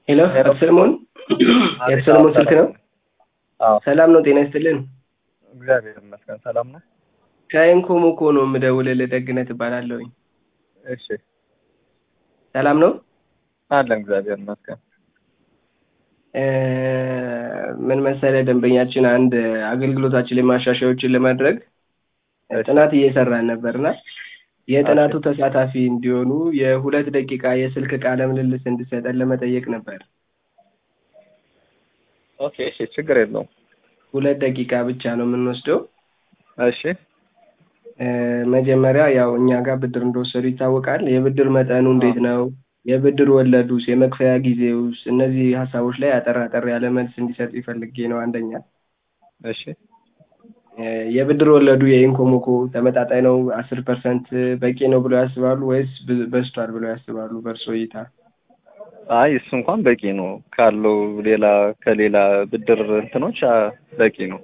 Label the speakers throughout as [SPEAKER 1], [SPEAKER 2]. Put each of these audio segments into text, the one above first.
[SPEAKER 1] ሄሎ አቶ ሰለሞን የአቶ
[SPEAKER 2] አቤት።
[SPEAKER 1] ሰለሞን ስልክ ነው።
[SPEAKER 2] አዎ
[SPEAKER 1] ሰላም ነው? ጤና ይስጥልን።
[SPEAKER 2] እግዚአብሔር ይመስገን ሰላም ነው።
[SPEAKER 1] ከኢንኮሞኮ ነው የምደውልልህ። ደግነት እባላለሁኝ።
[SPEAKER 2] እሺ
[SPEAKER 1] ሰላም ነው?
[SPEAKER 2] አለን እግዚአብሔር ይመስገን።
[SPEAKER 1] ምን መሰለህ፣ ደንበኛችን አንድ አገልግሎታችን ላይ ማሻሻያዎችን ለማድረግ
[SPEAKER 2] እሺ
[SPEAKER 1] ጥናት እየሰራን ነበርና የጥናቱ
[SPEAKER 2] እሺ
[SPEAKER 1] ተሳታፊ እንዲሆኑ የሁለት ደቂቃ የስልክ ቃለ ምልልስ እንድሰጠን ለመጠየቅ ነበር።
[SPEAKER 2] ኦኬ እሺ ችግር የለውም።
[SPEAKER 1] 2 ደቂቃ ብቻ ነው የምንወስደው።
[SPEAKER 2] እሺ
[SPEAKER 1] መጀመሪያ ያው እኛ ጋር ብድር እንደወሰዱ ይታወቃል። የብድር መጠኑ
[SPEAKER 2] አዎ
[SPEAKER 1] እንዴት ነው? የብድር ወለዱስ? የመክፈያ ጊዜውስ? እነዚህ ሀሳቦች ላይ አጠር አጠር ያለ መልስ እንዲሰጥ ይፈልጌ ነው። አንደኛ
[SPEAKER 2] እሺ
[SPEAKER 1] የብድር ወለዱ የኢንኮሞኮ ተመጣጣኝ ነው? 10% በቂ ነው ብለው ያስባሉ ወይስ በዝቷል ብለው ያስባሉ? በእርሶ እይታ።
[SPEAKER 2] አይ እሱ እንኳን በቂ ነው ካለው ሌላ ከሌላ ብድር እንትኖች በቂ ነው።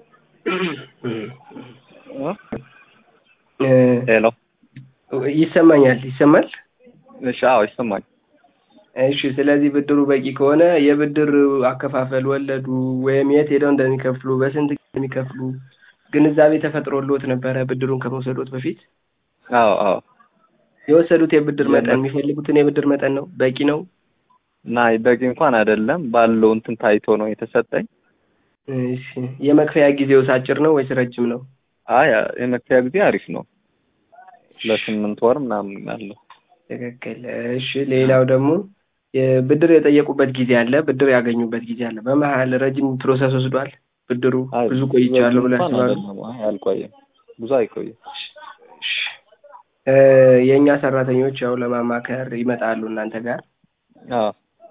[SPEAKER 2] ሄሎ
[SPEAKER 1] ይሰማኛል? ይሰማል?
[SPEAKER 2] እሺ አዎ ይሰማል።
[SPEAKER 1] እሺ ስለዚህ ብድሩ በቂ ከሆነ የብድር አከፋፈል ወለዱ ወይም የት ሄደው እንደሚከፍሉ በስንት ጊዜ እንደሚከፍሉ ግንዛቤ ተፈጥሮልዎት ነበረ? ብድሩን ከመውሰዶት በፊት
[SPEAKER 2] አዎ አዎ
[SPEAKER 1] የወሰዱት የብድር መጠን
[SPEAKER 2] የለም
[SPEAKER 1] የሚፈልጉትን የብድር መጠን ነው? በቂ ነው?
[SPEAKER 2] ናይ በቂ እንኳን አይደለም ባለው እንትን ታይቶ ነው የተሰጠኝ።
[SPEAKER 1] እሺ የመክፈያ ጊዜውስ አጭር ነው ወይስ ረጅም ነው?
[SPEAKER 2] አይ የመክፈያ ጊዜ አሪፍ ነው። ለ8 ወር ምናምን አለው።
[SPEAKER 1] ትክክል። እሺ ሌላው ደግሞ ብድር የጠየቁበት ጊዜ አለ፣ ብድር ያገኙበት ጊዜ አለ። በመሀል ረጅም ፕሮሰስ ወስዷል ብድሩ?
[SPEAKER 2] አይ
[SPEAKER 1] ብዙ ቆይቻለሁ
[SPEAKER 2] ረጅም
[SPEAKER 1] ብለው
[SPEAKER 2] እንኳን
[SPEAKER 1] ያስባሉ?
[SPEAKER 2] አይደለም። አይ አልቆየም፣ ብዙ አይቆይም።
[SPEAKER 1] እሺ የእኛ ሰራተኞች ያው ለማማከር ይመጣሉ እናንተ ጋር።
[SPEAKER 2] አዎ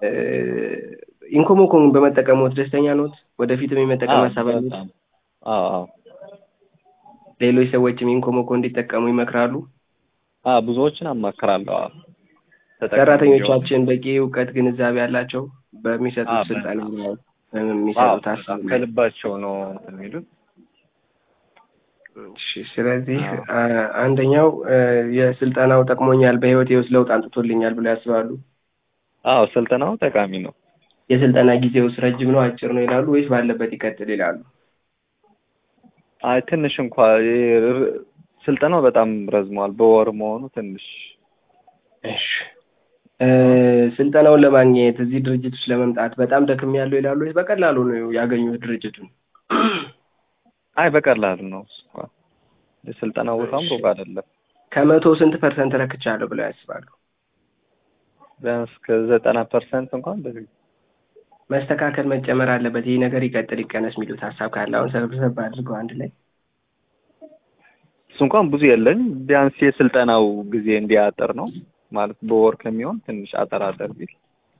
[SPEAKER 1] ኢንኮሞኮን በመጠቀምዎት ደስተኛ ኖት? ወደፊትም የመጠቀም ሀሳብ አለዎት?
[SPEAKER 2] በጣም አዎ አዎ
[SPEAKER 1] ሌሎች ሰዎችም ኢንኮሞኮ እንዲጠቀሙ ይመክራሉ?
[SPEAKER 2] ብዙዎችን አማክራለሁ። አዎ ተጠቃሚ እንዲሆኑ።
[SPEAKER 1] ሰራተኞቻችን በቂ እውቀት ግንዛቤ አላቸው በሚሰጡት ስልጠና
[SPEAKER 2] በጣም
[SPEAKER 1] ላይ በሚሰጡት
[SPEAKER 2] በጣም
[SPEAKER 1] ሀሳብ ላይ?
[SPEAKER 2] ከልባቸው ነው እንትን የሚሉት።
[SPEAKER 1] እሺ ስለዚህ
[SPEAKER 2] አዎ
[SPEAKER 1] አንደኛው የስልጠናው ጠቅሞኛል፣ በህይወቴ ውስጥ ለውጥ አምጥቶልኛል ብለው ያስባሉ?
[SPEAKER 2] አዎ ስልጠናው ጠቃሚ ነው።
[SPEAKER 1] የስልጠና ጊዜውስ ረጅም ነው አጭር ነው ይላሉ ወይስ ባለበት ይቀጥል ይላሉ?
[SPEAKER 2] አይ ትንሽ እንኳን ስልጠናው በጣም ረዝሟል። በወር መሆኑ ትንሽ
[SPEAKER 1] እሺ ስልጠናውን ለማግኘት እዚህ ድርጅት ውስጥ ለመምጣት በጣም ደክሜያለሁ ይላሉ ወይስ በቀላሉ ነው ያገኙት ድርጅቱን?
[SPEAKER 2] አይ በቀላሉ ነው እሱ እንኳን የስልጠናው ቦታም
[SPEAKER 1] እሺ
[SPEAKER 2] ሩቅ አይደለም።
[SPEAKER 1] ከመቶ ስንት ፐርሰንት ረክቻለሁ ብለው ያስባሉ?
[SPEAKER 2] ቢያንስ ከ90% እንኳን በዚህ
[SPEAKER 1] መስተካከል መጨመር አለበት፣ ይህ ነገር ይቀጥል ይቀነስ የሚሉት ሀሳብ ካለ አሁን ሰብሰብ አድርገው አንድ ላይ።
[SPEAKER 2] እሱ እንኳን ብዙ የለኝ። ቢያንስ የስልጠናው ጊዜ እንዲያጠር ነው ማለት በወር ከሚሆን ትንሽ አጠራጠር ቢል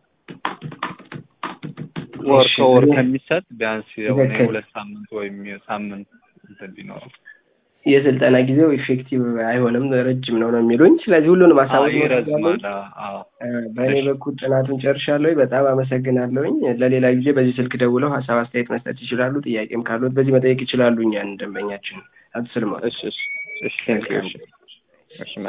[SPEAKER 2] ወር
[SPEAKER 1] እሺ
[SPEAKER 2] ከወር ከሚሰጥ ቢያንስ የሆነ
[SPEAKER 1] ትክክል።
[SPEAKER 2] የ2 ሳምንት ወይም የሳምንት እንትን ቢኖረው።
[SPEAKER 1] የስልጠና ጊዜው ኢፌክቲቭ አይሆንም ረጅም ነው ነው የሚሉኝ። ስለዚህ ሁሉንም ሀሳቦች ወስጃለሁ።
[SPEAKER 2] ይረዝማል። አዎ
[SPEAKER 1] በእኔ
[SPEAKER 2] እሺ
[SPEAKER 1] በኩል ጥናቱን ጨርሻለሁ። በጣም አመሰግናለሁኝ። ለሌላ ጊዜ በዚህ ስልክ ደውለው ሀሳብ አስተያየት መስጠት ይችላሉ። ጥያቄም ካሉት በዚህ መጠየቅ ይችላሉ እኛን ደንበኛችን አቶ ሰለሞን።
[SPEAKER 2] እሺ እሺ እሺ
[SPEAKER 1] ቴንክ ዩ።
[SPEAKER 2] እሺ እሺ